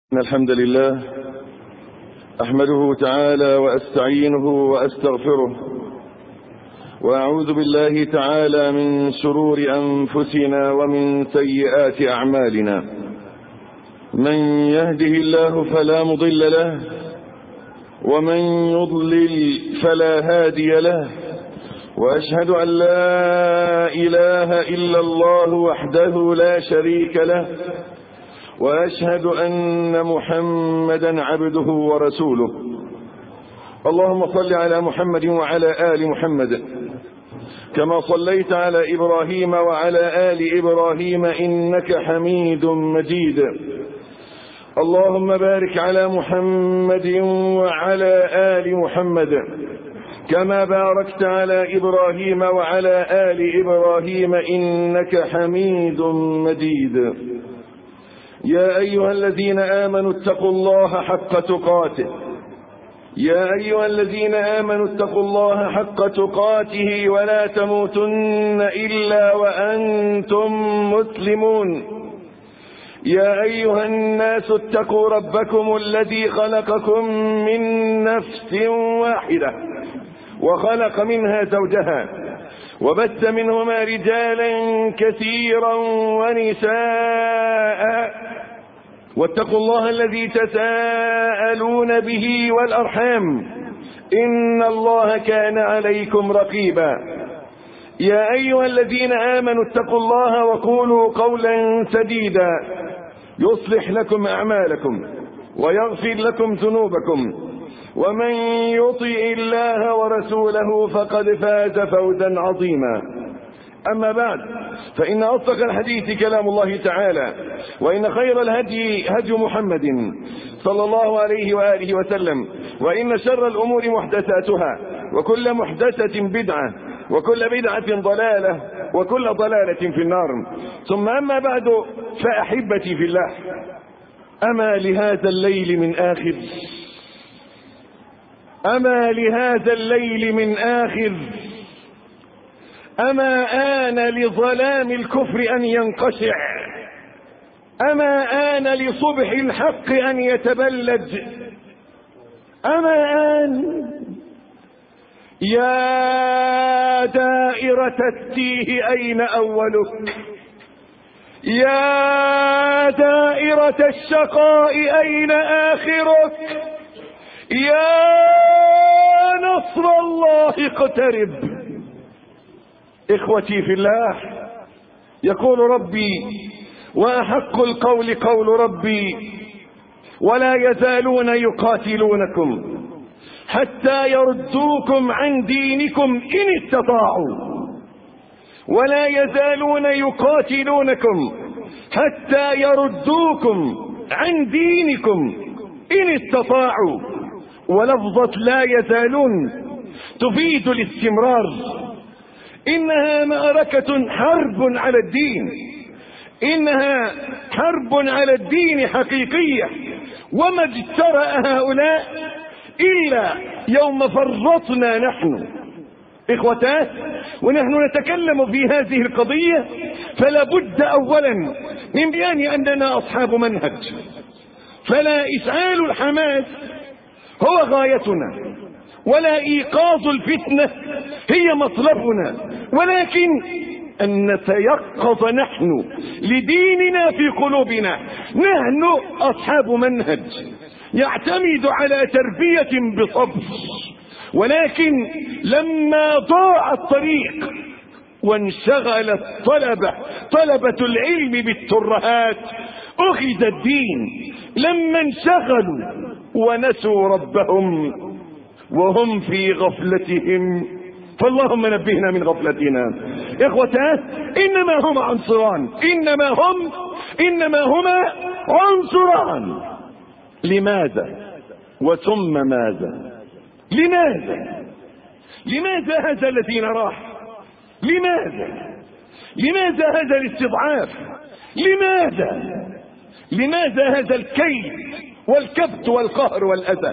إن الحمد لله أحمده تعالى وأستعينه وأستغفره، وأعوذ بالله تعالى من شرور أنفسنا ومن سيئات أعمالنا. من يهده الله فلا مضل له، ومن يضلل فلا هادي له، وأشهد أن لا إله إلا الله وحده لا شريك له، وأشهد أن محمدا عبده ورسوله. اللهم صل على محمد وعلى آل محمد كما صليت على إبراهيم وعلى آل إبراهيم إنك حميد مجيد. اللهم بارك على محمد وعلى آل محمد كما باركت على إبراهيم وعلى آل إبراهيم إنك حميد مجيد. يا أيها الذين آمنوا اتقوا الله حق تقاته، يا أيها الذين آمنوا اتقوا الله حق تقاته ولا تموتن إلا وأنتم مسلمون. يا أيها الناس اتقوا ربكم الذي خلقكم من نفس واحدة وخلق منها زوجها وبث منهما رجالا كثيرا ونساء، واتقوا الله الذي تساءلون به والأرحام إن الله كان عليكم رقيبا. يا أيها الذين آمنوا اتقوا الله وقولوا قولا سديدا يصلح لكم أعمالكم ويغفر لكم ذنوبكم، ومن يطع الله ورسوله فقد فاز فوزا عظيما. أما بعد، فإن أصدق الحديث كلام الله تعالى، وإن خير الهدي هدي محمد صلى الله عليه وآله وسلم، وإن شر الأمور محدثاتها، وكل محدثة بدعة، وكل بدعة ضلالة، وكل ضلالة في النار. ثم أما بعد، فأحبتي في الله، أما لهذا الليل من آخر، أما لهذا الليل من آخر، أما آن لظلام الكفر أن ينقشع، أما آن لصبح الحق أن يتبلج، أما آن يا دائرة التيه أين أولك، يا دائرة الشقاء أين آخرك، يا نصر الله اقترب. إخوتي في الله، يقول ربي وأحق القول قول ربي: ولا يزالون يقاتلونكم حتى يردوكم عن دينكم إن استطاعوا، ولا يزالون يقاتلونكم حتى يردوكم عن دينكم إن استطاعوا. ولفظة لا يزالون تفيد الاستمرار. إنها معركة حرب على الدين، إنها حرب على الدين حقيقية، وما اجترأ هؤلاء إلا يوم فرطنا نحن. إخوتاه، ونحن نتكلم في هذه القضية فلا بد أولا من بيان أننا أصحاب منهج، فلا إشعال الحماس هو غايتنا، ولا إيقاظ الفتنة هي مطلبنا، ولكن أن نتيقظ نحن لديننا في قلوبنا. نحن أصحاب منهج يعتمد على تربية بصبر، ولكن لما ضاع الطريق وانشغل طلبة العلم بالترهات أخذ الدين. لما انشغلوا ونسوا ربهم وهم في غفلتهم، فاللهم نبهنا من غفلتنا. إخوتاه، إنما هما عنصران، إنما هما عنصران. لماذا وثم ماذا؟ لماذا هذا الذي نراه؟ لماذا هذا الاستضعاف؟ لماذا هذا الكيد والكبت والقهر والأذى؟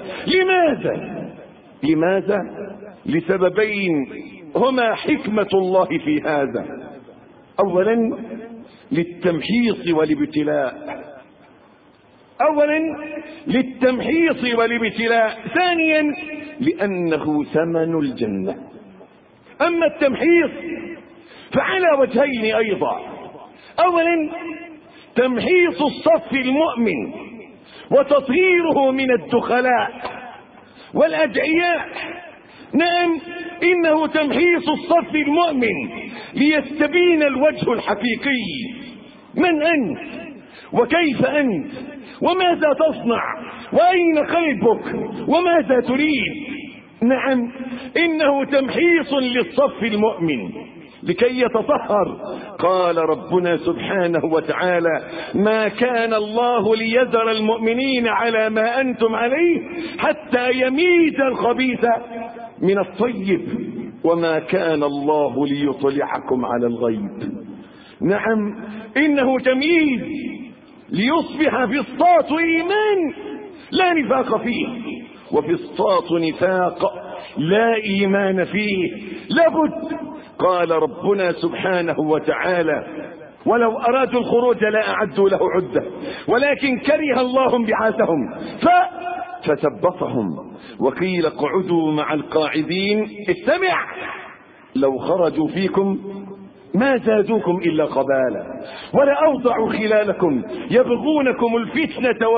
لماذا؟ لسببين هما حكمة الله في هذا. أولا للتمحيص والابتلاء، اولا للتمحيص والابتلاء، ثانيا لانه ثمن الجنة. اما التمحيص فعلى وجهين ايضا. اولا تمحيص الصف المؤمن وتطهيره من الدخلاء والادعياء. نعم، انه تمحيص الصف المؤمن ليستبين الوجه الحقيقي، من انت وكيف انت وماذا تصنع واين قلبك وماذا تريد. نعم، انه تمحيص للصف المؤمن لكي يتطهر. قال ربنا سبحانه وتعالى: ما كان الله ليذر المؤمنين على ما انتم عليه حتى يميز الخبيث من الطيب وما كان الله ليطلعكم على الغيب. نعم، انه تمييز ليصبح فسطاط ايمان لا نفاق فيه، وفسطاط نفاق لا ايمان فيه. لابد. قال ربنا سبحانه وتعالى: ولو ارادوا الخروج لاعدوا له عدة ولكن كره الله انبعاثهم فثبطهم وقيل اقعدوا مع القاعدين. استمع: لو خرجوا فيكم ما زادوكم الا قبالا ولأوضعوا خلالكم يبغونكم الفتنة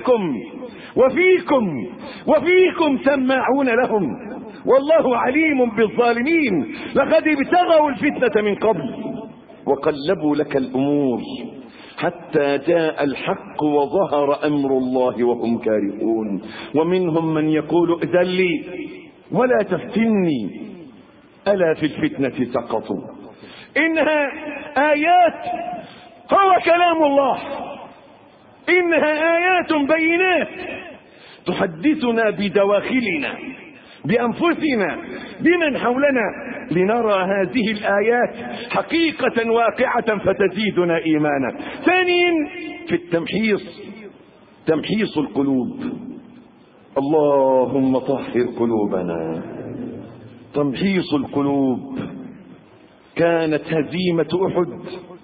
وفيكم سماعون لهم والله عليم بالظالمين. لقد ابتغوا الفتنة من قبل وقلبوا لك الامور حتى جاء الحق وظهر امر الله وهم كارهون. ومنهم من يقول ائذن لي ولا تفتني الا في الفتنة سقطوا. انها ايات، هو كلام الله، انها ايات بينات تحدثنا بدواخلنا بانفسنا بمن حولنا لنرى هذه الايات حقيقة واقعة فتزيدنا ايمانا. ثانيا في تمحيص القلوب. اللهم طهر قلوبنا. تمحيص القلوب. كانت هزيمة احد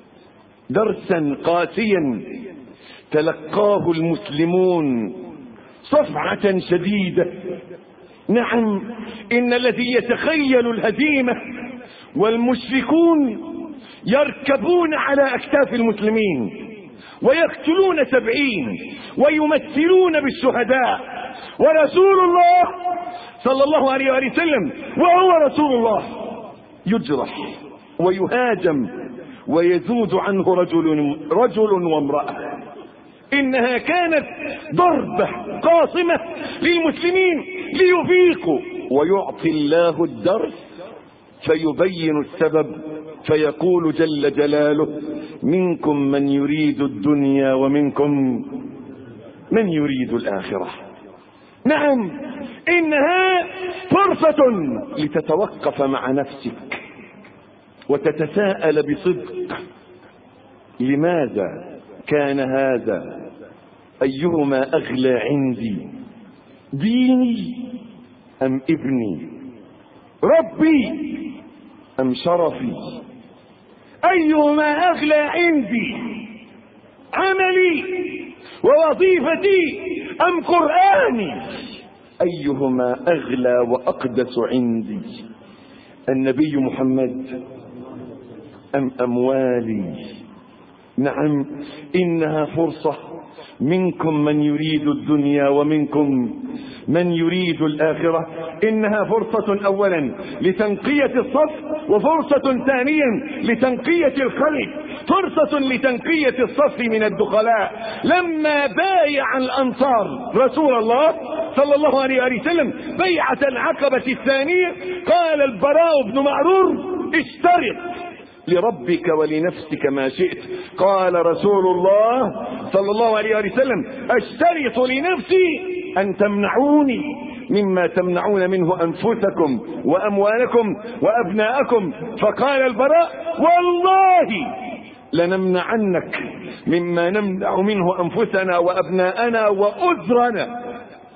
درسا قاسيا تلقاه المسلمون صفعة شديدة. نعم، ان الذي يتخيل الهزيمة والمشركون يركبون على اكتاف المسلمين ويقتلون 70 ويمثلون بالشهداء، ورسول الله صلى الله عليه وآله وسلم وهو رسول الله يجرح ويهاجم ويذود عنه رجل وامرأة. انها كانت ضربة قاصمة للمسلمين ليفيقوا، ويعطي الله الدرس فيبين السبب فيقول جل جلاله: منكم من يريد الدنيا ومنكم من يريد الآخرة. نعم، انها فرصة لتتوقف مع نفسك وتتساءل بصدق: لماذا كان هذا؟ ايهما اغلى عندي، ديني ام ابني، ربي ام شرفي؟ ايهما اغلى عندي، عملي ووظيفتي ام قرآني؟ ايهما اغلى واقدس عندي، النبي محمد ام اموالي؟ نعم، انها فرصة. منكم من يريد الدنيا ومنكم من يريد الآخرة. انها فرصة اولا لتنقية الصف، وفرصة ثانيا لتنقية القلب، فرصة لتنقية الصف من الدخلاء. لما بايع الانصار رسول الله صلى الله عليه وسلم بيعة العقبة الثانية قال البراء بن معرور: اشترط لربك ولنفسك ما شئت. قال رسول الله صلى الله عليه وسلم: اشترط لنفسي ان تمنعوني مما تمنعون منه انفسكم واموالكم وابناءكم. فقال البراء: والله لنمنعنك مما نمنع منه انفسنا وابناءنا وأزرنا.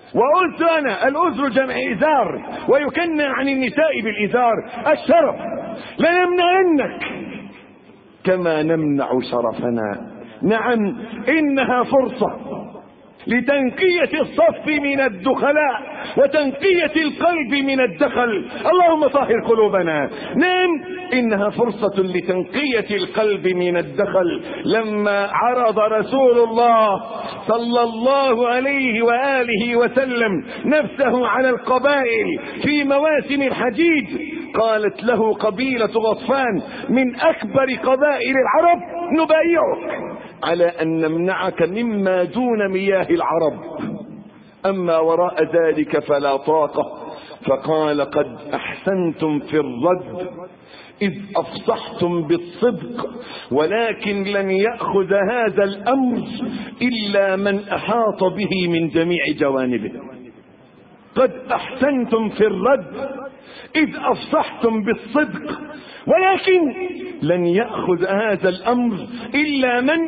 الأزر جمع إزار ويكنى عن النساء بالإزار الشرف. لنمنعنك كما نمنع شرفنا. نعم، إنها فرصة لتنقية الصف من الدخلاء وتنقية القلب من الدخل. اللهم طهر قلوبنا. نعم، إنها فرصة لتنقية القلب من الدخل. لما عرض رسول الله صلى الله عليه وآله وسلم نفسه على القبائل في مواسم الحجيج، قالت له قبيلة غطفان من أكبر قبائل العرب: نبايعك على أن نمنعك مما دون مياه العرب، أما وراء ذلك فلا طاقة. فقال: قد أحسنتم في الرد إذ أفصحتم بالصدق، ولكن لن يأخذ هذا الأمر إلا من أحاط به من جميع جوانبه. قد أحسنتم في الرد إذ أفصحتم بالصدق، ولكن لن يأخذ هذا الأمر إلا من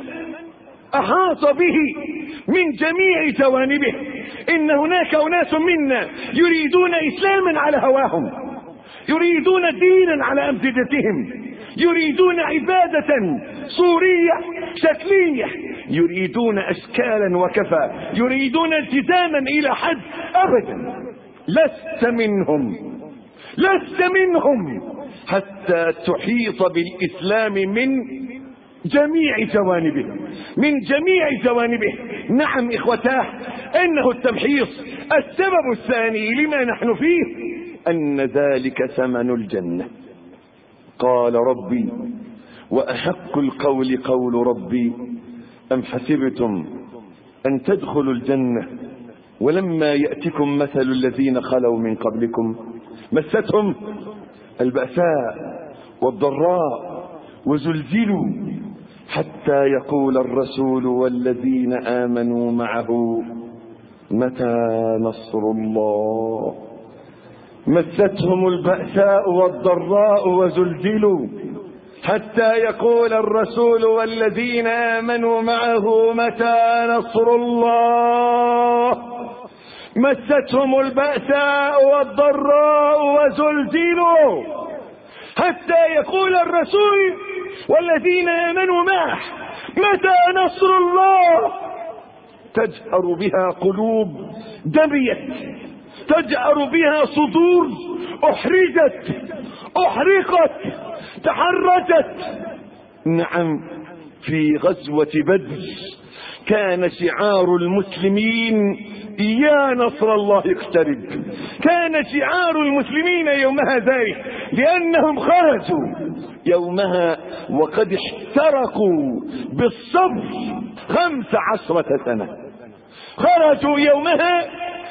أحاط به من جميع جوانبه. إن هناك أناس منا يريدون إسلاما على هواهم، يريدون دينا على أمزجتهم، يريدون عبادة صورية شكلية، يريدون أشكالا وكفى، يريدون التزاما إلى حد. أبدا، لست منهم، لست منهم حتى تحيط بالإسلام من جميع جوانبه، من جميع جوانبه. نعم إخوتاه، إنه التمحيص السبب الثاني لما نحن فيه، أن ذلك ثمن الجنة. قال ربي: وأحق القول قول ربي أم حسبتم أن تدخلوا الجنة ولما يأتكم مثل الذين خلوا من قبلكم مستهم البأساء والضراء وزلزلوا حتى يقول الرسول والذين آمنوا معه متى نصر الله. مستهم البأساء والضراء وزلزلوا حتى يقول الرسول والذين آمنوا معه متى نصر الله. مستهم البأساء والضراء وزلزلوا حتى يقول الرسول والذين آمنوا معه متى نصر الله. تجأر بها قلوب دميت، تجأر بها صدور أحرجت، أحرقت، تحرجت. نعم، في غزوة بدر كان شعار المسلمين: يا نصر الله اقترب. كان شعار المسلمين يومها ذلك، لأنهم خرجوا يومها وقد احترقوا بالصبر 15 سنة. خرجوا يومها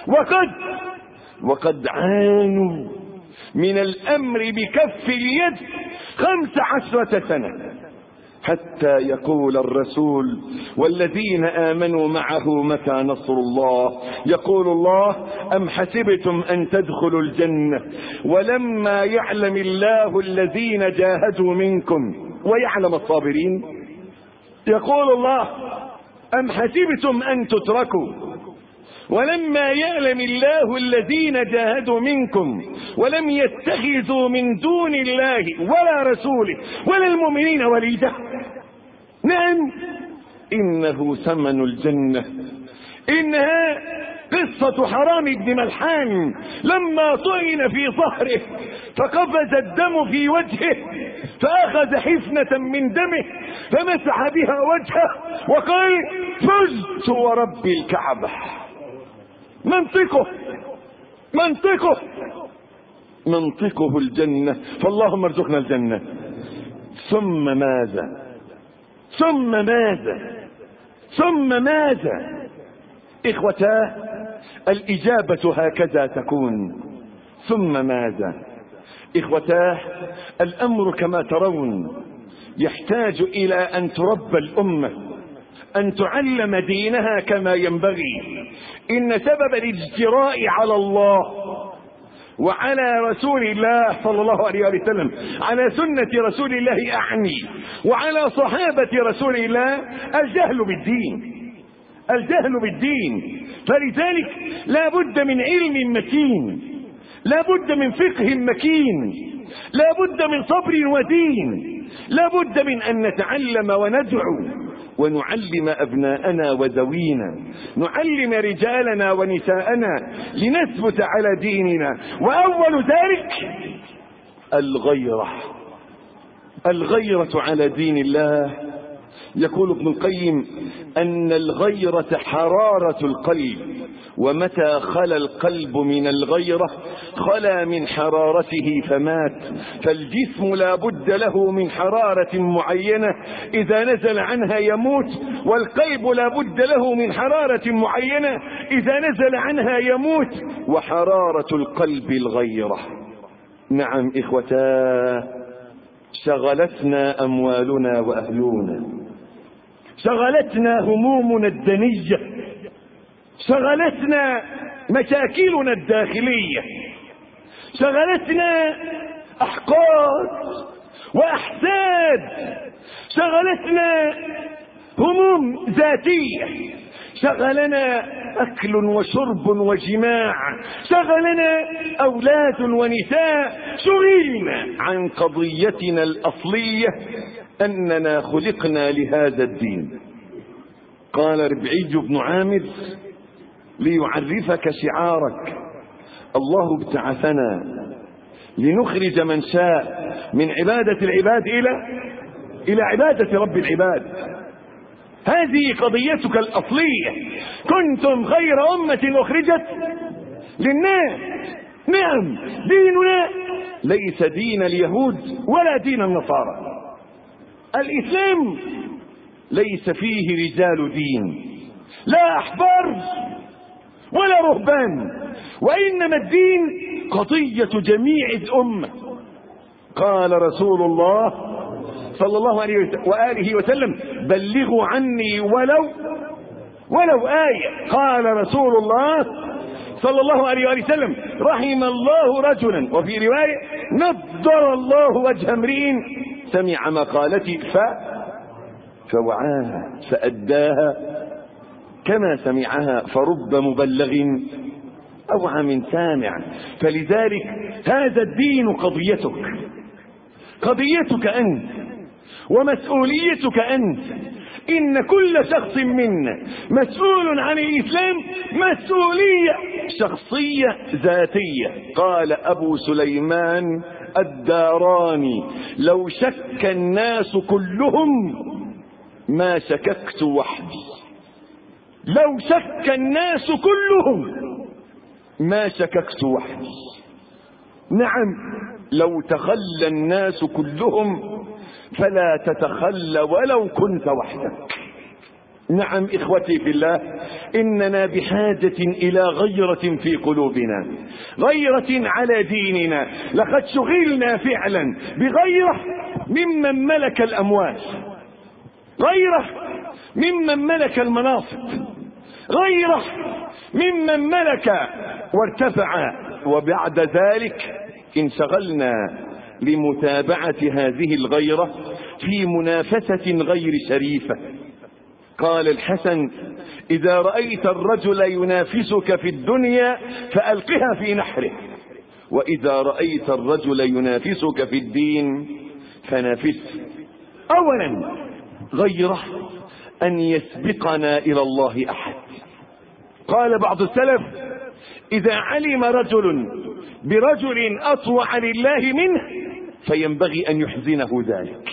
وقد عانوا من الأمر بكف اليد 15 سنة، حتى يقول الرسول والذين آمنوا معه متى نصر الله. يقول الله: أم حسبتم أن تدخلوا الجنة ولما يعلم الله الذين جاهدوا منكم ويعلم الصابرين. يقول الله: أم حسبتم أن تتركوا ولما يعلم الله الذين جاهدوا منكم ولم يتخذوا من دون الله ولا رسوله ولا المؤمنين وليدا. نعم، إنه ثمن الجنة. إنها قصة حرام بن ملحان لما طعن في ظهره فقفز الدم في وجهه، فأخذ حفنة من دمه فمسح بها وجهه وقال: فزت ورب الكعبة. منطقه الجنة. فاللهم ارزقنا الجنة. ثم ماذا إخوتاه؟ الإجابة هكذا تكون. ثم ماذا إخوتاه؟ الأمر كما ترون يحتاج إلى أن تربى الأمة، أن تعلم دينها كما ينبغي. إن سبب الاجتراء على الله وعلى رسول الله صلى الله عليه وسلم، على سنة رسول الله أعني، وعلى صحابة رسول الله، الجهل بالدين. فلذلك لا بد من علم متين، لا بد من فقه مكين، لا بد من صبر ودين، لا بد من أن نتعلم وندعو ونعلم أبناءنا وذوينا، نعلم رجالنا ونساءنا لنثبت على ديننا. وأول ذلك الغيرة على دين الله. يقول ابن القيم أن الغيرة حرارة القلب، ومتى خلا القلب من الغيرة خلا من حرارته فمات. فالجسم لا بد له من حرارة معينة إذا نزل عنها يموت، والقلب لا بد له من حرارة معينة إذا نزل عنها يموت. وحرارة القلب الغيرة. نعم إخوتاه، شغلتنا أموالنا وأهلنا، شغلتنا همومنا الدنية، شغلتنا مشاكلنا الداخلية، شغلتنا أحقاد وأحساد، شغلتنا هموم ذاتية، شغلنا أكل وشرب وجماع، شغلنا أولاد ونساء. شغلنا عن قضيتنا الأصلية أننا خلقنا لهذا الدين. قال ربعي بن عامر ليعرفك شعارك: الله ابتعثنا لنخرج من شاء من عبادة العباد إلى عبادة رب العباد. هذه قضيتك الأصلية. كنتم خير أمة أخرجت للناس. نعم، ديننا ليس دين اليهود ولا دين النصارى. الإسلام ليس فيه رجال دين، لا أحبار ولا رهبان، وإنما الدين قضية جميع الأمة. قال رسول الله صلى الله عليه وآله وسلم: بلغوا عني ولو آية. قال رسول الله صلى الله عليه وآله وسلم: رحم الله رجلا، وفي رواية: نضر الله وجه امرئ سمع مقالتي فوعاها فأداها كما سمعها، فرب مبلغ أوعى من سامع. فلذلك هذا الدين قضيتك أنت ومسؤوليتك أنت. إن كل شخص منا مسؤول عن الإسلام مسؤولية شخصية ذاتية. قال أبو سليمان الداراني: لو شك الناس كلهم ما شككت وحدي. لو شك الناس كلهم ما شككت وحدي. نعم، لو تخلى الناس كلهم فلا تتخلى ولو كنت وحدك. نعم إخوتي في الله، إننا بحاجة إلى غيرة في قلوبنا، غيرة على ديننا. لقد شغلنا فعلا بغيرة ممن ملك الأموال، غيرة ممن ملك المناصب، غيرة ممن ملك وارتفع. وبعد ذلك انشغلنا لمتابعة هذه الغيرة في منافسة غير شريفة. قال الحسن: إذا رأيت الرجل ينافسك في الدنيا فألقها في نحره، وإذا رأيت الرجل ينافسك في الدين فنافسه. أولا، غيرة أن يسبقنا إلى الله أحد. قال بعض السلف: إذا علم رجل برجل أطوع لله منه فينبغي أن يحزنه ذلك.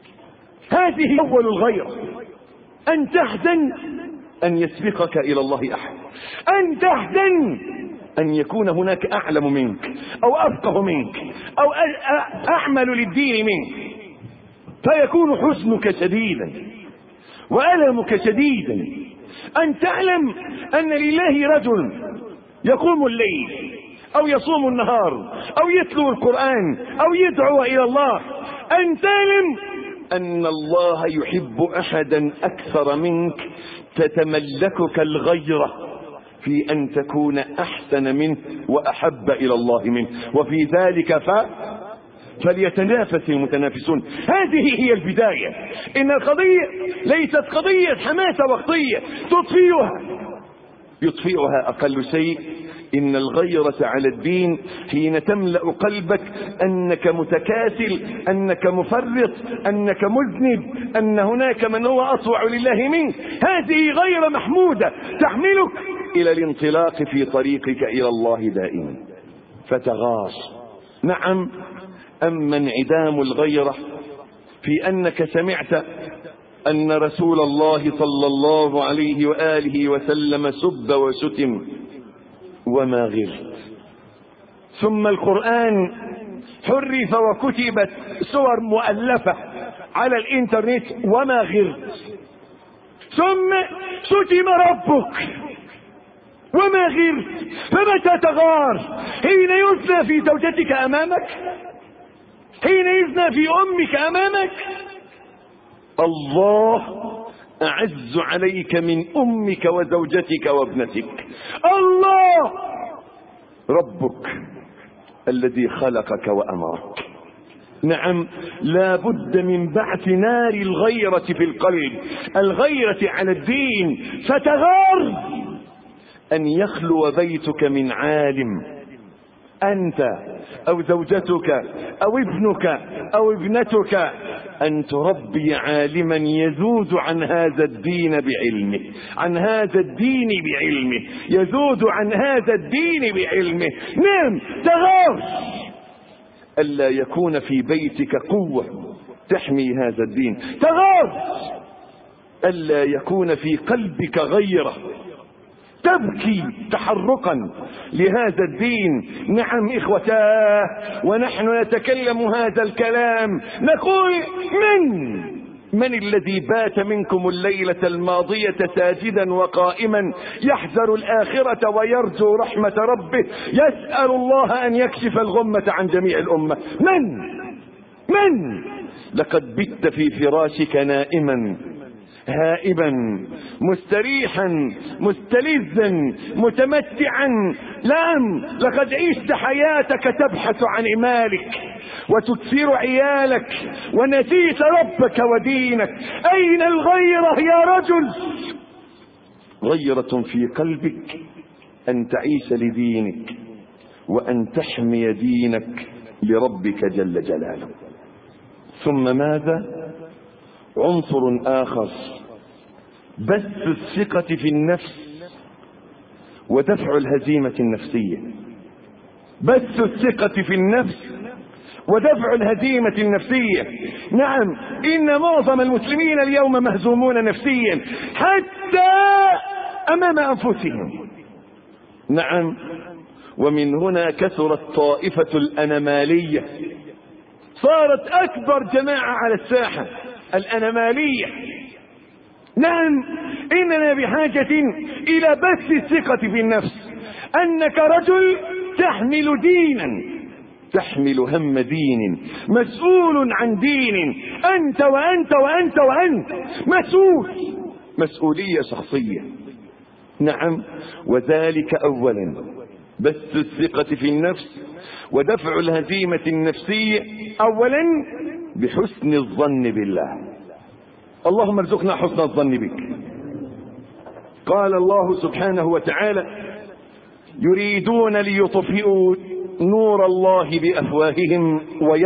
هذه أول الغيرة، أن تحزن أن يسبقك إلى الله أحد، أن تحزن أن يكون هناك أعلم منك أو أفقه منك أو أعمل للدين منك، فيكون حزنك شديدا وألمك شديدا. أن تعلم أن لله رجل يقوم الليل أو يصوم النهار أو يتلو القرآن أو يدعو إلى الله. أن تعلم أن الله يحب أحدا أكثر منك، تتملكك الغيرة في أن تكون أحسن منه وأحب إلى الله منه، وفي ذلك فليتنافس المتنافسون. هذه هي البداية. إن القضية ليست قضية حماسة وقتية تطفيها يطفئها أقل شيء. إن الغيرة على الدين حين تملأ قلبك أنك متكاسل، أنك مفرط، أنك مذنب، أن هناك من هو أطوع لله منك، هذه غيرة محمودة تحملك إلى الانطلاق في طريقك إلى الله دائما فتغار. نعم. أما انعدام الغيرة في أنك سمعت أن رسول الله صلى الله عليه وآله وسلم سب وشتم وما غرت، ثم القرآن حرف وكتبت سور مؤلفة على الإنترنت وما غرت، ثم شتم ربك وما غرت، فمتى تغار؟ حين يزنى في زوجتك أمامك، حين يزنى في أمك أمامك. الله أعز عليك من أمك وزوجتك وابنتك. الله ربك الذي خلقك وأمرك. نعم. لا بد من بعث نار الغيرة في القلب، الغيرة على الدين، فتغار أن يخلو بيتك من عالم، أنت أو زوجتك أو ابنك أو ابنتك، أن تربي عالما يذود عن هذا الدين بعلمه، عن هذا الدين بعلمه، يذود عن هذا الدين بعلمه. نعم. تغار ألا يكون في بيتك قوة تحمي هذا الدين، تغار ألا يكون في قلبك غيرة تبكي تحرقا لهذا الدين. نعم إخوتاه، ونحن نتكلم هذا الكلام نقول من الذي بات منكم الليلة الماضية ساجدا وقائما يحذر الآخرة ويرجو رحمة ربه، يسأل الله أن يكشف الغمة عن جميع الأمة؟ من لقد بت في فراشك نائما هائبا مستريحا مستلذا متمتعا. نعم. لقد عشت حياتك تبحث عن مالك وتكثر عيالك ونسيت ربك ودينك. أين الغيرة يا رجل؟ غيرة في قلبك أن تعيش لدينك وأن تحمي دينك لربك جل جلاله. ثم ماذا؟ عنصر آخر، بث الثقة في النفس ودفع الهزيمة النفسية. بث الثقة في النفس ودفع الهزيمة النفسية. نعم. إن معظم المسلمين اليوم مهزومون نفسيا حتى أمام أنفسهم. نعم. ومن هنا كثرت طائفة الأنمالية، صارت أكبر جماعة على الساحة الأنمالية. نعم. إننا بحاجة إلى بث الثقة في النفس، أنك رجل تحمل دينا، تحمل هم دين، مسؤول عن دين، أنت وأنت وأنت وأنت مسؤول، مسؤولية شخصية. نعم. وذلك أولا بث الثقة في النفس ودفع الهزيمة النفسية، أولا بحسن الظن بالله. اللهم ارزقنا حسن الظن بك. قال الله سبحانه وتعالى: يريدون ليطفئوا نور الله بأفواههم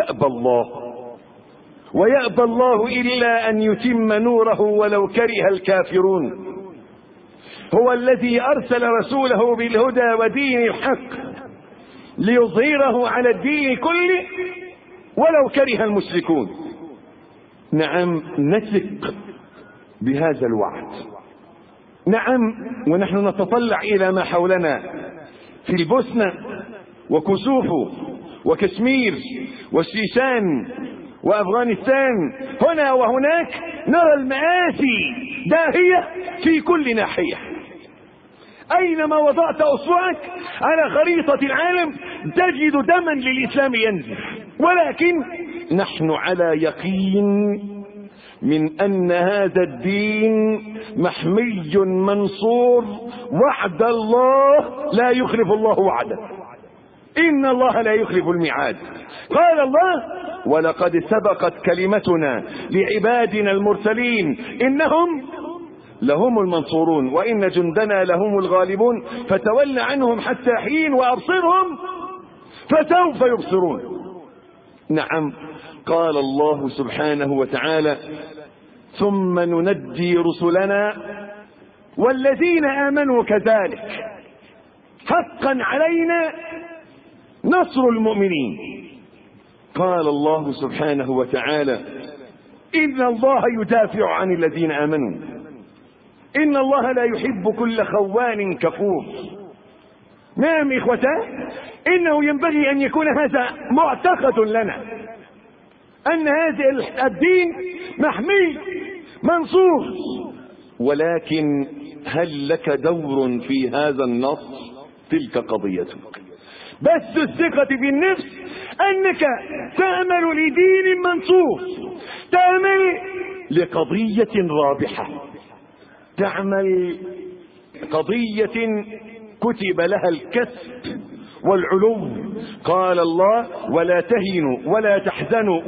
ويأبى الله إلا أن يتم نوره ولو كره الكافرون. هو الذي أرسل رسوله بالهدى ودين الحق ليظهره على الدين كله ولو كره المشركون. نعم. نثق بهذا الوعد. نعم. ونحن نتطلع إلى ما حولنا في البوسنة وكسوفو وكشمير والشيشان وأفغانستان، هنا وهناك نرى المآسي داهية في كل ناحية. أينما وضعت أصبعك على خريطة العالم تجد دما للإسلام ينزف. ولكن نحن على يقين من أن هذا الدين محمي منصور، وعد الله لا يخلف الله وعده، إن الله لا يخلف الميعاد. قال الله: ولقد سبقت كلمتنا لعبادنا المرسلين إنهم لهم المنصورون وإن جندنا لهم الغالبون فتول عنهم حتى حين وأبصرهم فسوف يبصرون. نعم، قال الله سبحانه وتعالى: ثم ننجي رسلنا والذين آمنوا كذلك حقا علينا نصر المؤمنين. قال الله سبحانه وتعالى: إن الله يدافع عن الذين آمنوا إن الله لا يحب كل خوان كفور. نعم إخوتاه، إنه ينبغي أن يكون هذا معتقد لنا، أن هذا الدين محمي منصور، ولكن هل لك دور في هذا النصر؟ تلك قضيتك. بس الثقة بالنفس أنك تعمل لدين منصور، تعمل لقضية رابحة، تعمل قضية كتب لها الكسب والعلو. قال الله: ولا تهنوا ولا تحزنوا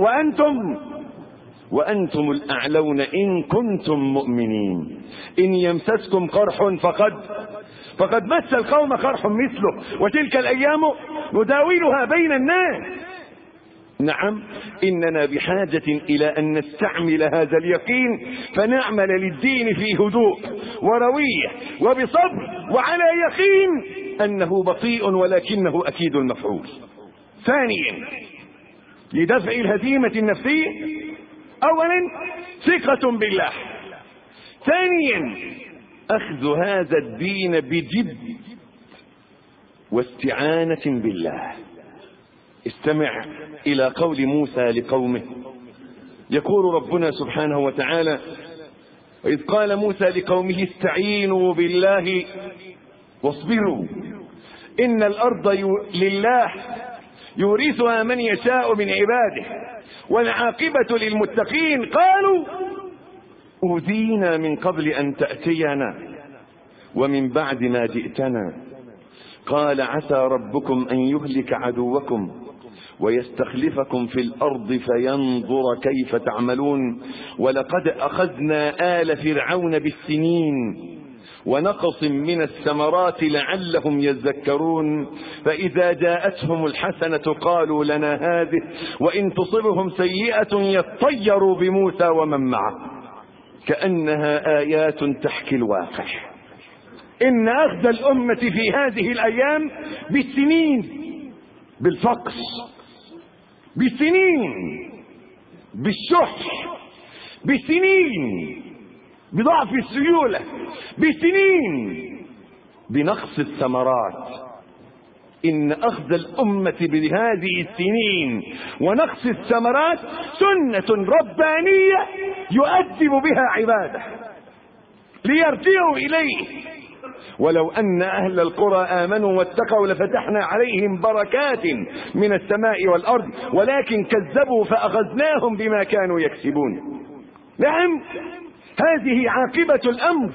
وأنتم الأعلون إن كنتم مؤمنين. إن يمسسكم قرح فقد مس القوم قرح مثله وتلك الأيام نداولها بين الناس. نعم، إننا بحاجة إلى أن نستعمل هذا اليقين فنعمل للدين في هدوء وروية وبصبر وعلى يقين أنه بطيء ولكنه أكيد المفعول. ثانيا، لدفع الهزيمة النفسية، أولا ثقة بالله، ثانيا أخذ هذا الدين بجد واستعانة بالله. استمع إلى قول موسى لقومه. يقول ربنا سبحانه وتعالى: وإذ قال موسى لقومه استعينوا بالله واصبروا إن الأرض لله يورثها من يشاء من عباده والعاقبة للمتقين. قالوا أوذينا من قبل أن تأتينا ومن بعد ما جئتنا. قال عسى ربكم أن يهلك عدوكم ويستخلفكم في الأرض فينظر كيف تعملون ولقد أخذنا آل فرعون بالسنين ونقص من الثمرات لعلهم يذكرون فإذا جاءتهم الحسنة قالوا لنا هذه وإن تصبهم سيئة يطيروا بموسى ومن معه كأنها آيات تحكي الواقع. إن أخذ الأمة في هذه الأيام بالسنين، بالفقر، بالسنين، بالشح، بالسنين، بضعف السيولة، بالسنين، بنقص الثمرات. إن أخذ الأمة بهذه السنين ونقص الثمرات سنة ربانية يؤدب بها عباده ليرجعوا إليه. ولو أن أهل القرى آمنوا واتقوا لفتحنا عليهم بركات من السماء والأرض ولكن كذبوا فأخذناهم بما كانوا يكسبون. نعم، هذه عاقبة الأمر،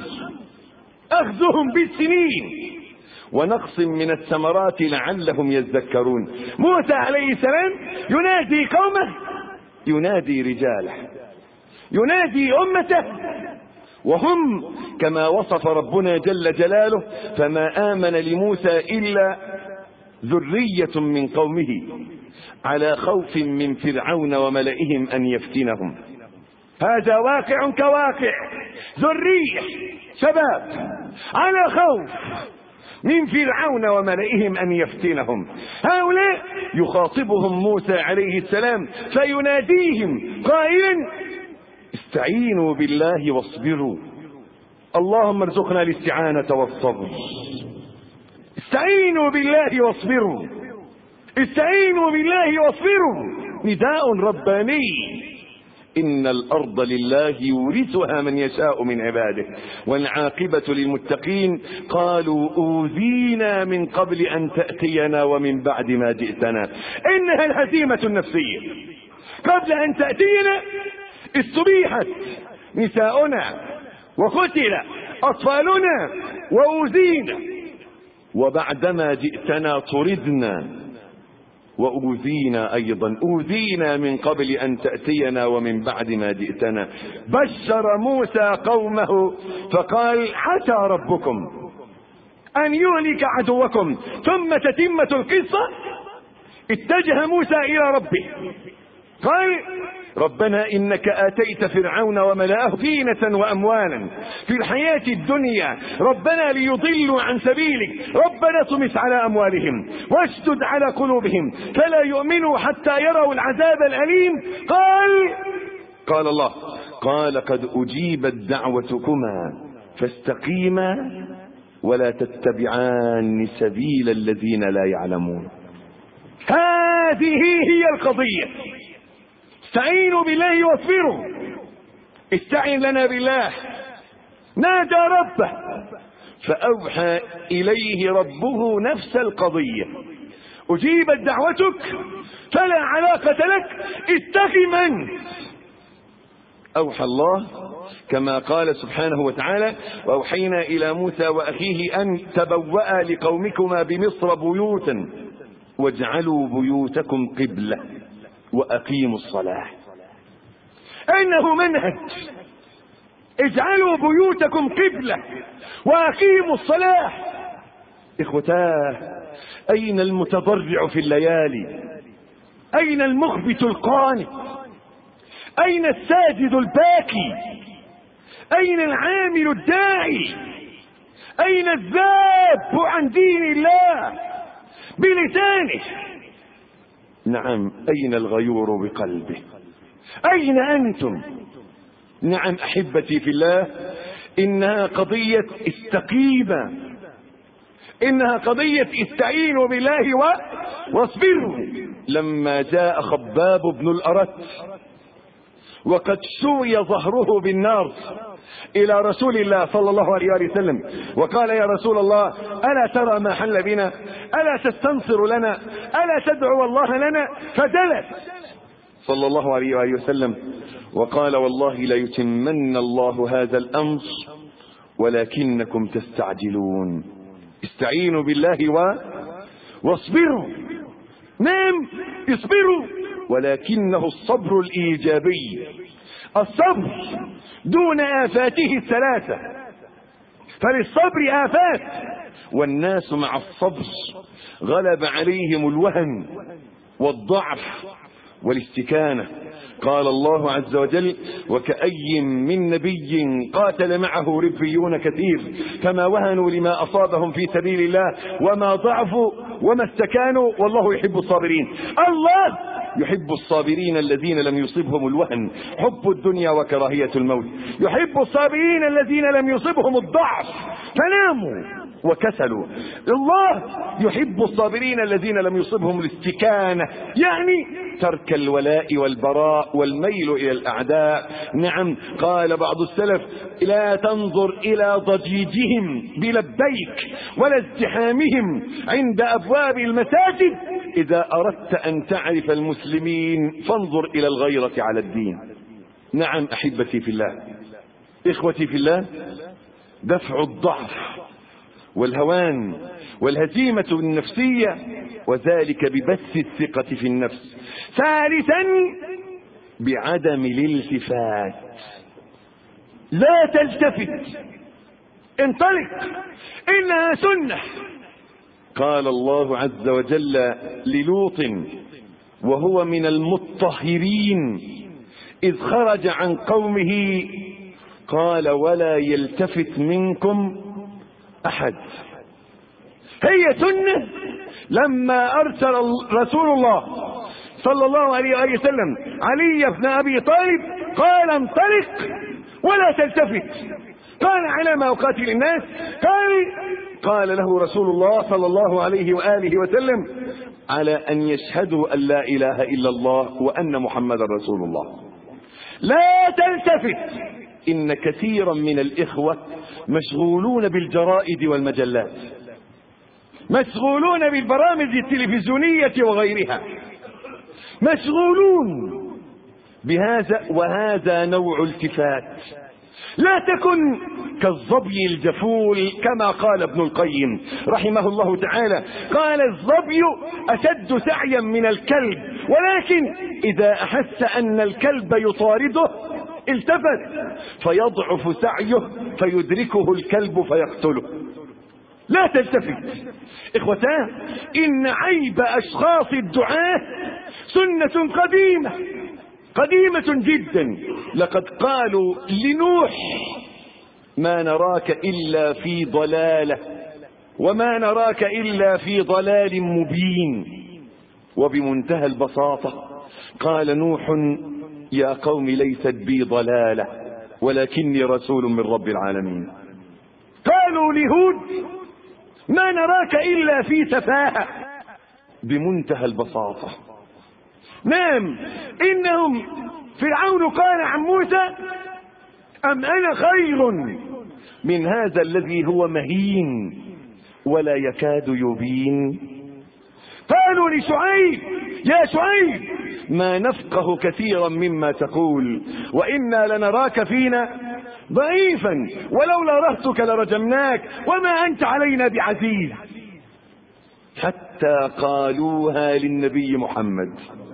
أخذهم بالسنين ونقص من الثمرات لعلهم يذكرون. موسى عليه السلام ينادي قومه، ينادي رجاله، ينادي أمته، وهم كما وصف ربنا جل جلاله فما آمن لموسى إلا ذرية من قومه على خوف من فرعون وملئهم أن يفتنهم. هذا واقع كواقع، ذرية شباب على خوف من فرعون وملئهم أن يفتنهم. هؤلاء يخاطبهم موسى عليه السلام فيناديهم قائلا استعينوا بالله واصبروا. اللهم ارزقنا الاستعانة والصبر. استعينوا بالله واصبروا، استعينوا بالله واصبروا، نداء رباني. إن الأرض لله يورثها من يشاء من عباده والعاقبة للمتقين. قالوا أوذينا من قبل أن تأتينا ومن بعد ما جئتنا. إنها الهزيمة النفسية. قبل أن تأتينا استبيحت نساؤنا وقتل أطفالنا وأوذينا، وبعدما جئتنا طردنا وأوذينا أيضا، أوذينا من قبل أن تأتينا ومن بعد ما جئتنا. بشر موسى قومه فقال عسى ربكم أن يهلك عدوكم. ثم تتمة القصة، اتجه موسى إلى ربه قال ربنا إنك آتيت فرعون وملأه زينة وأموالا في الحياة الدنيا، ربنا ليضلوا عن سبيلك، ربنا طمس على أموالهم واشدد على قلوبهم فلا يؤمنوا حتى يروا العذاب الأليم. قال الله قال قد أجيبت دعوتكما فاستقيما ولا تتبعان سبيل الذين لا يعلمون. هذه هي القضية. استعينوا بالله واصبروا. استعين لنا بالله. نادى ربه فأوحى إليه ربه نفس القضية، أجيبت دعوتك فلا علاقة لك، اتق من. أوحى الله كما قال سبحانه وتعالى وأوحينا إلى موسى وأخيه أن تبوأ لقومكما بمصر بيوتا واجعلوا بيوتكم قبلة وأقيموا الصلاة. إنه منهج. اجعلوا بيوتكم قبلة وأقيموا الصلاة. إخوتاه، أين المتضرع في الليالي؟ أين المخبت القانت؟ أين الساجد الباكي؟ أين العامل الداعي؟ أين الذاب عن دين الله بلسانه؟ نعم، أين الغيور بقلبه؟ أين أنتم؟ نعم أحبتي في الله، إنها قضية استقيمة، إنها قضية استعينوا بالله واصبروا. لما جاء خباب بن الأرت وقد سوي ظهره بالنار إلى رسول الله صلى الله عليه وسلم وقال يا رسول الله ألا ترى ما حل بنا؟ ألا تستنصر لنا؟ ألا تدعو الله لنا؟ فجلس صلى الله عليه وسلم وقال والله ليتمن الله هذا الأمر ولكنكم تستعجلون. استعينوا بالله واصبروا. نعم اصبروا، ولكنه الصبر الإيجابي، الصبر دون آفاته الثلاثة. فللصبر آفات، والناس مع الصبر غلب عليهم الوهن والضعف والاستكانة. قال الله عز وجل وكأي من نبي قاتل معه ربيون كثير فما وهنوا لما أصابهم في سبيل الله وما ضعفوا وما استكانوا والله يحب الصابرين. الله يحب الصابرين الذين لم يصبهم الوهن، حب الدنيا وكراهية الموت. يحب الصابرين الذين لم يصبهم الضعف فناموا وكسلوا. الله يحب الصابرين الذين لم يصبهم الاستكانة، يعني ترك الولاء والبراء والميل إلى الأعداء. نعم، قال بعض السلف لا تنظر إلى ضجيجهم بلبيك ولا ازدحامهم عند أبواب المساجد، إذا أردت أن تعرف المسلمين فانظر إلى الغيرة على الدين. نعم أحبتي في الله، إخوتي في الله، دفع الضعف والهوان والهزيمة النفسية، وذلك ببث الثقة في النفس. ثالثا بعدم الالتفات. لا تلتفت، انطلق، إنها سنة. قال الله عز وجل للوط وهو من المطهرين إذ خرج عن قومه قال ولا يلتفت منكم أحد. هي سنة. لما أرسل رسول الله صلى الله عليه وسلم علي بن أبي طالب قال انطلق ولا تلتفت. قال على ما أقاتل الناس؟ قال له رسول الله صلى الله عليه وآله وسلم على أن يشهدوا أن لا إله إلا الله وأن محمد رسول الله. لا تلتفت. إن كثيرا من الإخوة مشغولون بالجرائد والمجلات، مشغولون بالبرامج التلفزيونية وغيرها، مشغولون بهذا، وهذا نوع التفات. لا تكن كالظبي الجفول كما قال ابن القيم رحمه الله تعالى، قال الظبي أشد سعيا من الكلب، ولكن إذا أحس أن الكلب يطارده التفت فيضعف سعيه فيدركه الكلب فيقتله. لا تلتفت. إخوتاه، إن عيب أشخاص الدعاة سنة قديمة جدا. لقد قالوا لنوح: ما نراك إلا في ضلالة، وما نراك إلا في ضلال مبين. وبمنتهى البساطة قال نوح: يا قوم ليست بي ضلالة ولكني رسول من رب العالمين. قالوا لهود: ما نراك إلا في سفاهة. بمنتهى البساطة. نعم، إنهم فرعون قال عن موسى: أم أنا خير من هذا الذي هو مهين ولا يكاد يبين. قالوا لشعيب: يا شعيب ما نفقه كثيرا مما تقول وإنا لنراك فينا ضعيفا ولولا رهتك لرجمناك وما أنت علينا بعزيز. حتى قالوها للنبي محمد: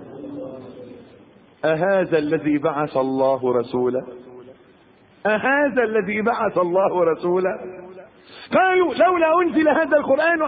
أهذا الذي بعث الله رسوله؟ أهذا الذي بعث الله رسوله؟ قالوا: لولا أنزل هذا القرآن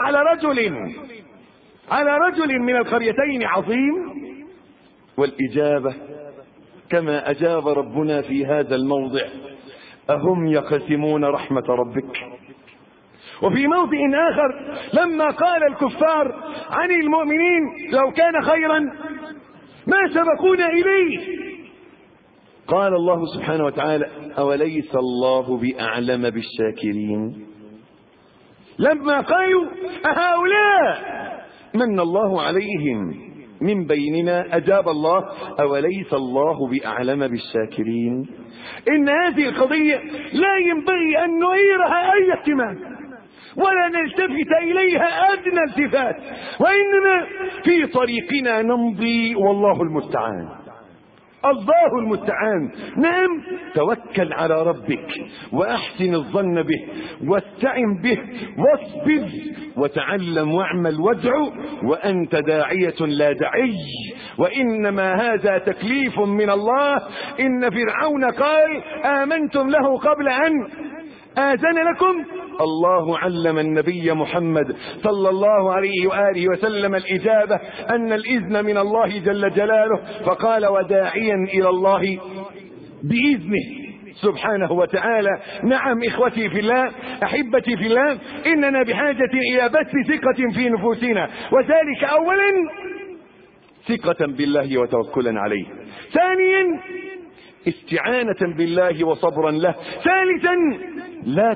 على رجل من القريتين عظيم. والإجابة كما أجاب ربنا في هذا الموضع: أهم يقسمون رحمة ربك. وفي موضع آخر لما قال الكفار عن المؤمنين: لو كان خيرا ما سبقونا إليه، قال الله سبحانه وتعالى: أوليس الله بأعلم بالشاكرين. لما قالوا: أهؤلاء من الله عليهم من بيننا، أجاب الله: أوليس الله بأعلم بالشاكرين. إن هذه القضية لا ينبغي أن نعيرها أي اهتمام ولا نلتفت إليها أدنى التفات، وإنما في طريقنا نمضي والله المستعان. الله المستعان. نعم، توكل على ربك وأحسن الظن به واستعن به واصبر وتعلم واعمل وادع وأنت داعية لا دعي، وإنما هذا تكليف من الله. إن فرعون قال: آمنتم له قبل أن آذن لكم. الله علم النبي محمد صلى الله عليه وآله وسلم الإجابة أن الإذن من الله جل جلاله، فقال: وداعيا إلى الله بإذنه سبحانه وتعالى. نعم إخوتي في الله، أحبتي في الله، إننا بحاجة إلى بث ثقة في نفوسنا، وذلك أولا ثقة بالله وتوكلا عليه، ثانيا استعانة بالله وصبرا له، ثالثا لا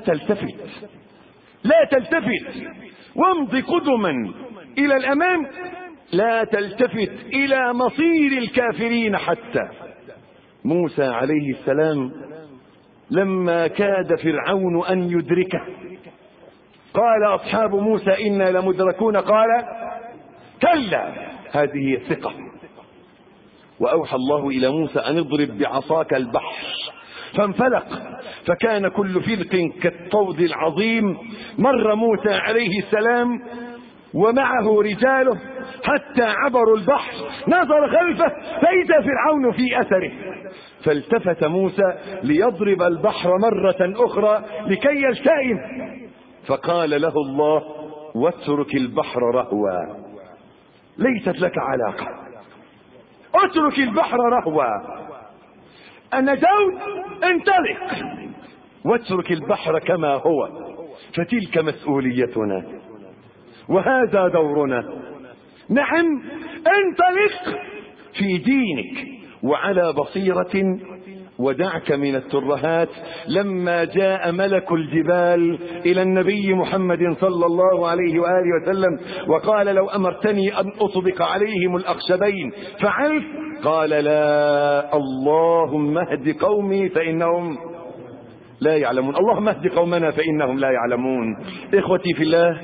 تلتفت وامض قدما إلى الأمام، لا تلتفت إلى مصير الكافرين. حتى موسى عليه السلام لما كاد فرعون أن يدركه قال أصحاب موسى: إنا لمدركون. قال: كلا، هذه الثقة. وأوحى الله إلى موسى أن اضرب بعصاك البحر فانفلق فكان كل فرق كالطود العظيم. مر موسى عليه السلام ومعه رجاله حتى عبروا البحر، نظر خلفه فإذا فرعون في أثره، فالتفت موسى ليضرب البحر مرة أخرى لكي يلتئم، فقال له الله: واترك البحر رهوا، ليست لك علاقة، اترك البحر رهوا، النجوت انطلق، واترك البحر كما هو، فتلك مسؤوليتنا وهذا دورنا. نعم، انطلق في دينك وعلى بصيرة ودعك من الترهات. لما جاء ملك الجبال إلى النبي محمد صلى الله عليه وآله وسلم وقال: لو أمرتني أن أطبق عليهم الأخشبين فعلت، قال: لا، اللهم اهد قومي فإنهم لا يعلمون. اللهم اهد قومنا فإنهم لا يعلمون. إخوتي في الله،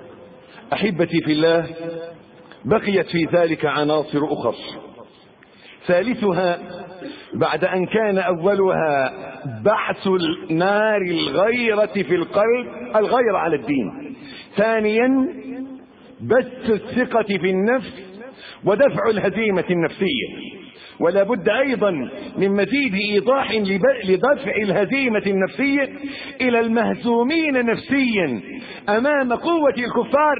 أحبتي في الله، بقيت في ذلك عناصر أخرى ثالثها بعد أن كان أولها بعث النار الغيرة في القلب، الغيرة على الدين. ثانيا بث الثقة في النفس ودفع الهزيمة النفسية. ولا بد أيضا من مزيد إيضاح لدفع الهزيمة النفسية إلى المهزومين نفسيا أمام قوة الكفار.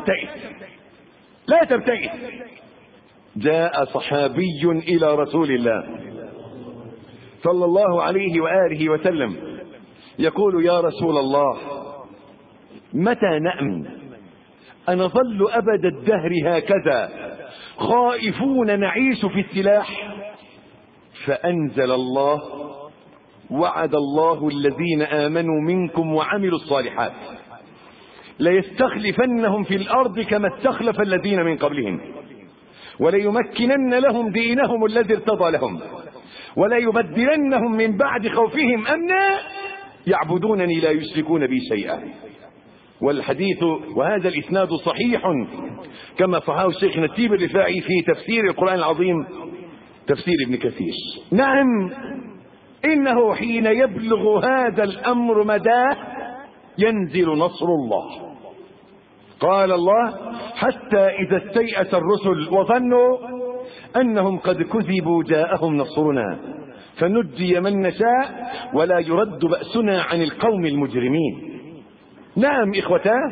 لا تبتئس. جاء صحابي إلى رسول الله صلى الله عليه وآله وسلم يقول: يا رسول الله، متى نأمن؟ أنظل أبد الدهر هكذا خائفون نعيش في السلاح؟ فأنزل الله: وعد الله الذين آمنوا منكم وعملوا الصالحات ليستخلفنهم في الأرض كما استخلف الذين من قبلهم وليمكنن لهم دينهم الذي ارتضى لهم وليبدلنهم من بعد خوفهم أمنا يعبدونني لا يشركون بي شيئا. والحديث وهذا الإسناد صحيح كما صححه الشيخ نسيب الرفاعي في تفسير القرآن العظيم، تفسير ابن كثير. نعم، إنه حين يبلغ هذا الأمر مداه ينزل نصر الله. قال الله: حتى إذا استيأس الرسل وظنوا أنهم قد كذبوا جاءهم نصرنا فنجي من نشاء ولا يرد بأسنا عن القوم المجرمين. نعم إخوتاه،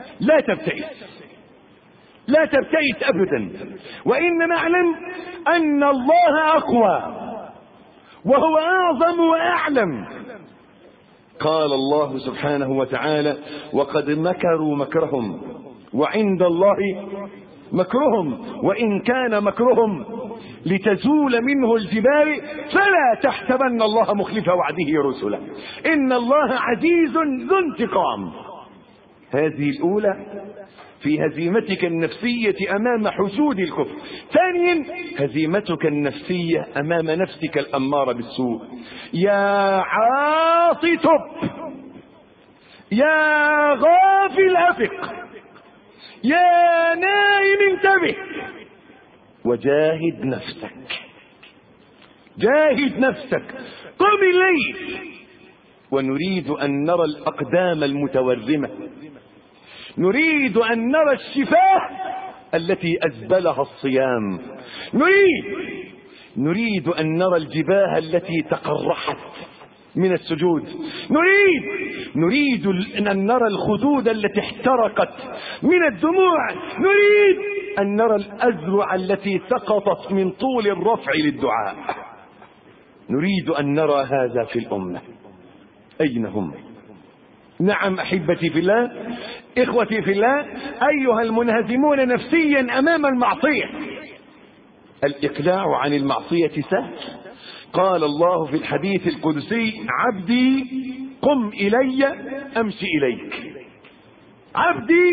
لا تبتئس أبدا، وإن نعلم أن الله أقوى وهو أعظم وأعلم. قال الله سبحانه وتعالى: وقد مكروا مكرهم وعند الله مكرهم وإن كان مكرهم لتزول منه الجبال فلا تحسبن الله مخلف وعده رسله إن الله عزيز ذو انتقام. هذه الأولى في هزيمتك النفسية أمام حشود الكفر. ثانيا هزيمتك النفسية أمام نفسك الأمارة بالسوء. يا عاصي تب، يا غافل أفق، يا نائم انتبه وجاهد نفسك. قم الليل. ونريد أن نرى الأقدام المتورمة، نريد أن نرى الشفاه التي أزبلها الصيام، نريد أن نرى الجباه التي تقرحت من السجود، نريد أن نرى الخدود التي احترقت من الدموع، نريد أن نرى الأزرع التي سقطت من طول الرفع للدعاء. نريد أن نرى هذا في الأمة. أين هم؟ نعم أحبتي في الله، إخوتي في الله، أيها المنهزمون نفسيا أمام المعصية، الإقلاع عن المعصية سهل. قال الله في الحديث القدسي: عبدي قم إلي أمشي إليك. عبدي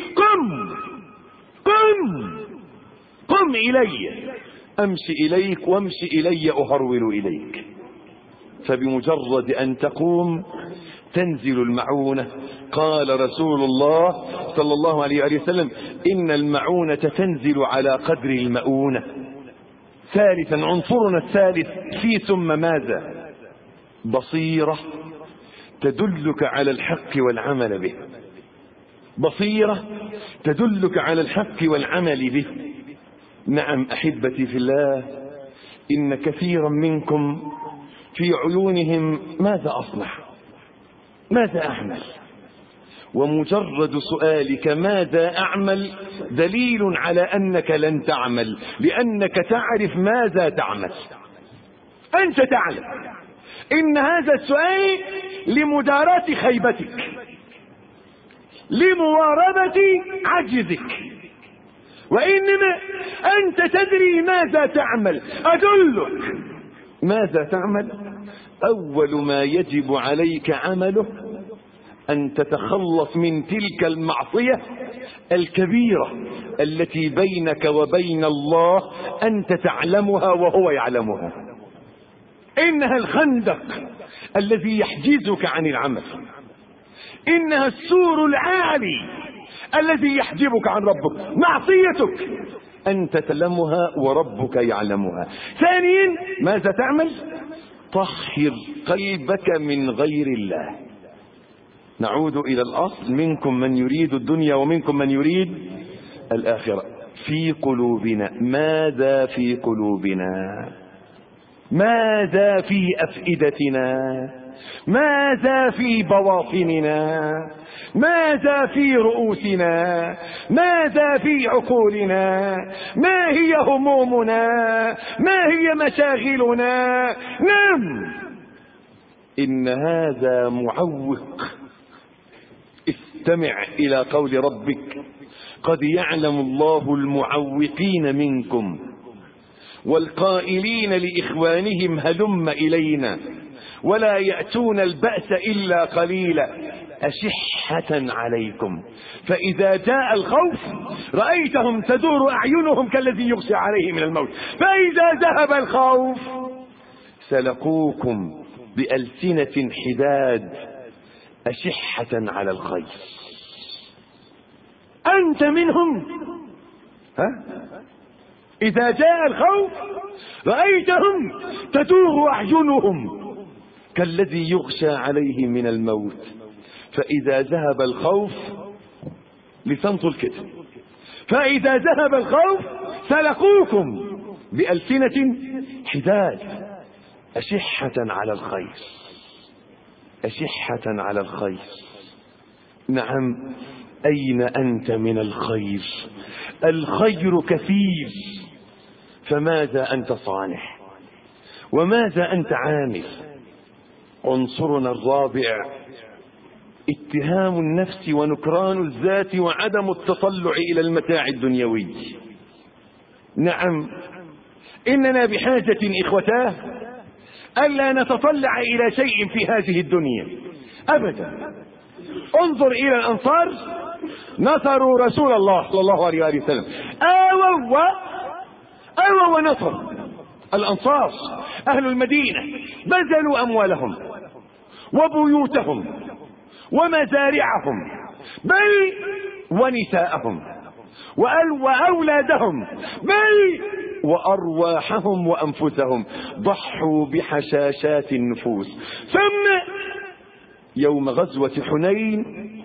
قم إلي أمشي إليك وامشي إلي أهرول إليك. فبمجرد أن تقوم تنزل المعونة. قال رسول الله صلى الله عليه وسلم: إن المعونة تنزل على قدر المؤونة. ثالثا عنصرنا الثالث في ثم ماذا؟ بصيرة تدلك على الحق والعمل به. بصيرة تدلك على الحق والعمل به. نعم أحبتي في الله، إن كثيرا منكم في عيونهم ماذا أصنع؟ ماذا أعمل؟ ومجرد سؤالك ماذا أعمل دليل على أنك لن تعمل، لأنك تعرف ماذا تعمل. أنت تعلم إن هذا السؤال لمداراة خيبتك، لمواربة عجزك، وإنما أنت تدري ماذا تعمل. أدلك ماذا تعمل. أول ما يجب عليك عمله أن تتخلص من تلك المعصية الكبيرة التي بينك وبين الله أنت تعلمها وهو يعلمها. إنها الخندق الذي يحجزك عن العمل، إنها السور العالي الذي يحجبك عن ربك. معصيتك أنت تعلمها وربك يعلمها. ثانيا ماذا تعمل؟ طهر قلبك من غير الله. نعود إلى الأصل: منكم من يريد الدنيا ومنكم من يريد الآخرة. في قلوبنا ماذا؟ في قلوبنا ماذا؟ في أفئدتنا ماذا؟ في بواطننا ماذا؟ في رؤوسنا ماذا؟ في عقولنا ما هي همومنا؟ ما هي مشاغلنا؟ نعم، إن هذا معوق. استمع إلى قول ربك: قد يعلم الله المعوقين منكم والقائلين لإخوانهم هلم إلينا ولا يأتون البأس إلا قليلا أشحة عليكم فإذا جاء الخوف رأيتهم تدور أعينهم كالذي يغشى عليه من الموت فإذا ذهب الخوف سلقوكم بألسنة حداد أشحة على الخير. أنت منهم؟ إذا جاء الخوف رأيتهم تدور أعينهم كالذي يغشى عليه من الموت فإذا ذهب الخوف لتنطل كده فإذا ذهب الخوف سلقوكم بألسنة حداد أشحة على الخير. أشحة على الخير. نعم، أين أنت من الخير؟ الخير كثير، فماذا أنت صانع وماذا أنت عامل؟ عنصرنا الرابع: اتهام النفس ونكران الذات وعدم التطلع إلى المتاع الدنيوي. نعم، إننا بحاجة إخوتاه ألا نتطلع إلى شيء في هذه الدنيا أبدا. انظر إلى الأنصار، نصروا رسول الله صلى الله عليه وسلم، آووا ونصروا. الأنصار أهل المدينة بذلوا أموالهم وبيوتهم ومزارعهم بل ونساءهم وأولادهم بل وأرواحهم وأنفسهم، ضحوا بحشاشات النفوس. ثم يوم غزوة حنين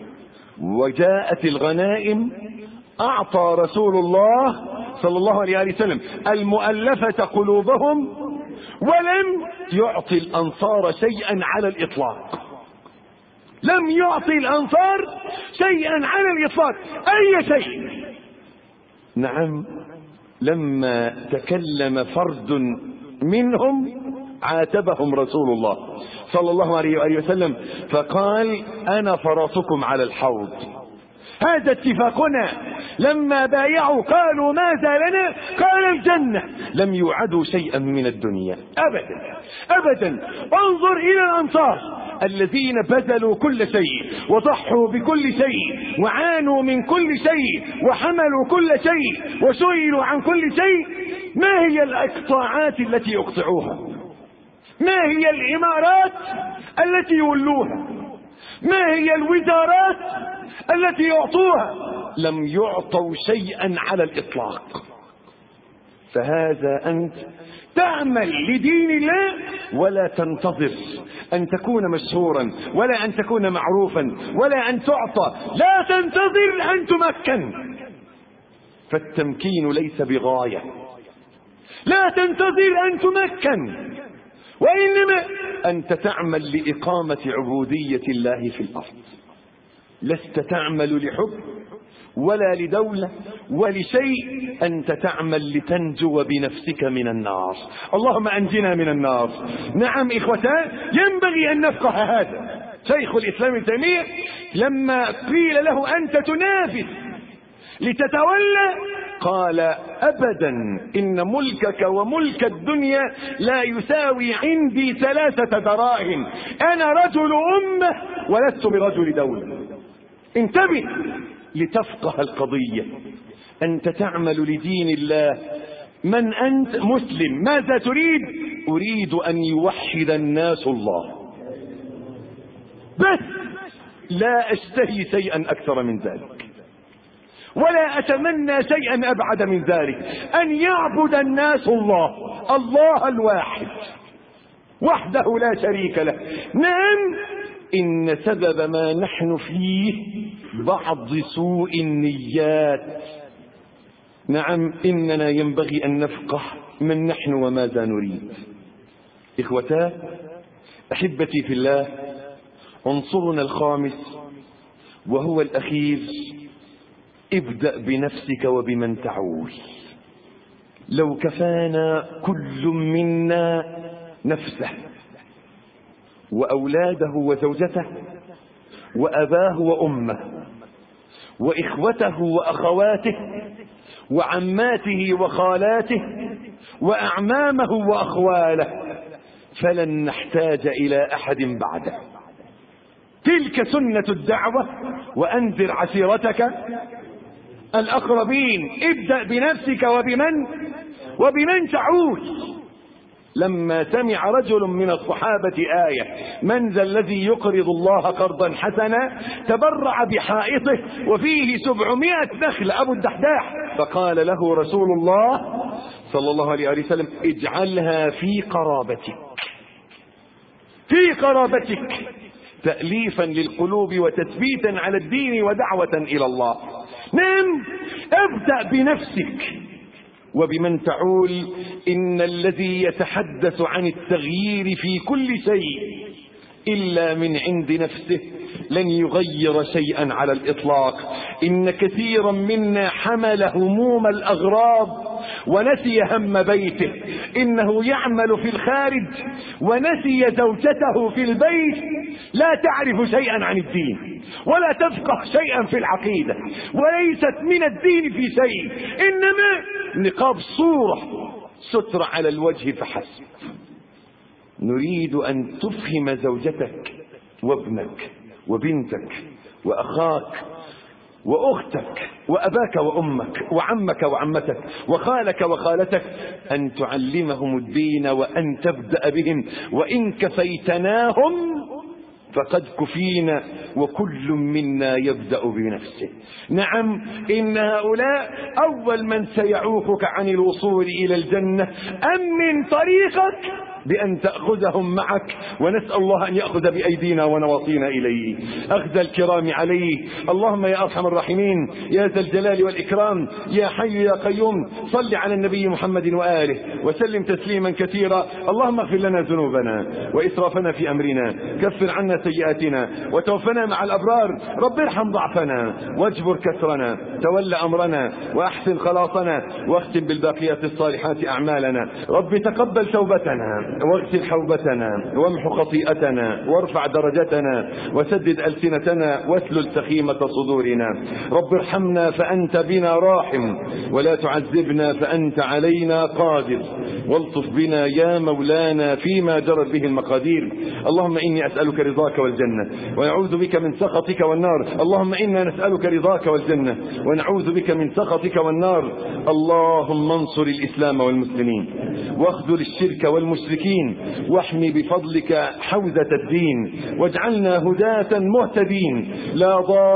وجاءت الغنائم أعطى رسول الله صلى الله عليه وسلم المؤلفة قلوبهم ولم يعطي الأنصار شيئا على الإطلاق. لم يعطي الأنصار شيئا على الإطلاق، أي شيء. نعم، لما تكلم فرد منهم عاتبهم رسول الله صلى الله عليه وسلم فقال: أنا فرطكم على الحوض. هذا اتفاقنا. لما بايعوا قالوا ماذا لنا؟ قال الجنة. لم يوعدوا شيئا من الدنيا أبدا أبدا. انظر إلى الأنصار الذين بذلوا كل شيء وضحوا بكل شيء وعانوا من كل شيء وحملوا كل شيء وسئلوا عن كل شيء. ما هي الإقطاعات التي يقطعوها؟ ما هي الإمارات التي يولوها؟ ما هي الوزارات التي يعطوها؟ لم يعطوا شيئا على الإطلاق. فهذا أنت تعمل لدين الله ولا تنتظر أن تكون مشهورا ولا أن تكون معروفا ولا أن تعطى. لا تنتظر أن تمكن، فالتمكين ليس بغاية. لا تنتظر أن تمكن، وإنما أنت تعمل لإقامة عبودية الله في الأرض. لست تعمل لحب ولا لدولة ولشيء، أنت تعمل لتنجو بنفسك من النار. اللهم أنجنا من النار. نعم إخوتان، ينبغي أن نفقه هذا. شيخ الإسلام ابن تيمية لما قيل له أنت تنافس لتتولى قال: أبدا، إن ملكك وملك الدنيا لا يساوي عندي 3 دراهم. أنا رجل أمة ولست برجل دولة. انتبه لتفقه القضية. أنت تعمل لدين الله. من أنت؟ مسلم. ماذا تريد؟ أريد أن يوحد الناس الله، بس لا أشتهي شيئا أكثر من ذلك. ولا أتمنى شيئا أبعد من ذلك، أن يعبد الناس الله الواحد وحده لا شريك له. نعم، إن سبب ما نحن فيه بعض سوء النيات. نعم، إننا ينبغي أن نفقه من نحن وماذا نريد. إخوتاه أحبتي في الله، عنصرنا الخامس وهو الأخير: ابدأ بنفسك وبمن تعول. لو كفانا كل منا نفسه وأولاده وزوجته وأباه وأمه وإخوته وأخواته وعماته وخالاته وأعمامه وأخواله، فلن نحتاج إلى أحد بعده. تلك سنة الدعوة، وأنذر عشيرتك الأقربين. ابدأ بنفسك وبمن تعول. لما سمع رجل من الصحابة آية: من ذا الذي يقرض الله قرضا حسنا، تبرع بحائطه وفيه 700 نخلة، أبو الدحداح، فقال له رسول الله صلى الله عليه وسلم: اجعلها في قرابتك تأليفا للقلوب وتثبيتا على الدين ودعوة إلى الله. نعم، ابدأ بنفسك وبمن تعول. إن الذي يتحدث عن التغيير في كل شيء إلا من عند نفسه لن يغير شيئا على الإطلاق. إن كثيرا منا حمل هموم الأغراض ونسي هم بيته. إنه يعمل في الخارج ونسي زوجته في البيت، لا تعرف شيئا عن الدين ولا تفقه شيئا في العقيدة، وليست من الدين في شيء، إنما نقاب صورة ستر على الوجه فحسب. نريد أن تفهم زوجتك وابنك وبنتك وأخاك وأختك وأباك وأمك وعمك وعمتك وخالك وخالتك، أن تعلمهم الدين وأن تبدأ بهم. وإن كفيتناهم فقد كفينا، وكل منا يبدأ بنفسه. نعم، إن هؤلاء أول من سيعوقك عن الوصول إلى الجنة. أمن طريقك بأن تأخذهم معك، ونسأل الله أن يأخذ بأيدينا ونواصينا إليه أخذ الكرام عليه. اللهم يا أرحم الراحمين، يا ذا الجلال والإكرام، يا حي يا قيوم، صل على النبي محمد وآله وسلم تسليما كثيرا. اللهم اغفر لنا ذنوبنا وإسرافنا في أمرنا، كفر عنا سيئاتنا وتوفنا مع الأبرار. رب ارحم ضعفنا واجبر كسرنا، تول أمرنا وأحسن خلاصنا، واختم بالباقيات الصالحات أعمالنا. رب تقبل توبتنا واغسل حوبتنا وامح خطيئتنا وارفع درجتنا وسدد ألسنتنا واسلل سخيمة صدورنا. رب ارحمنا فأنت بنا راحم، ولا تعذبنا فأنت علينا قادر، والطف بنا يا مولانا فيما جرت به المقادير. اللهم إني أسألك رضاك والجنة ونعوذ بك من سخطك والنار. اللهم إنا نسألك رضاك والجنة ونعوذ بك من سخطك والنار. اللهم انصر الإسلام والمسلمين واخذل الشرك والمشركين، واحمي بفضلك حوزة الدين، واجعلنا هداة مهتدين لا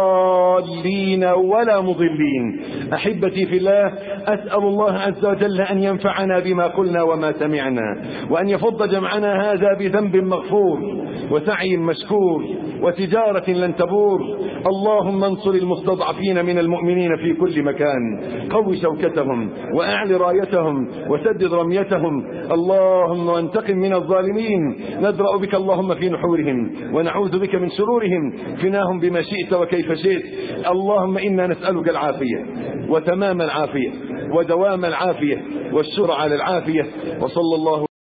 ضالين ولا مضلين. أحبتي في الله، أسأل الله عز وجل أن ينفعنا بما قلنا وما سمعنا، وأن يفض جمعنا هذا بذنب مغفور وسعي مشكور وتجارة لن تبور. اللهم انصر المستضعفين من المؤمنين في كل مكان، قوي شوكتهم وأعل رايتهم وسدد رميتهم. اللهم وانتقم من الظالمين. ندرأ بك اللهم في نحورهم ونعوذ بك من شرورهم، فناهم بما شئت وكيف شئت. اللهم إنا نسألك العافية وتمام العافية ودوام العافية والشر على العافية. وصلى الله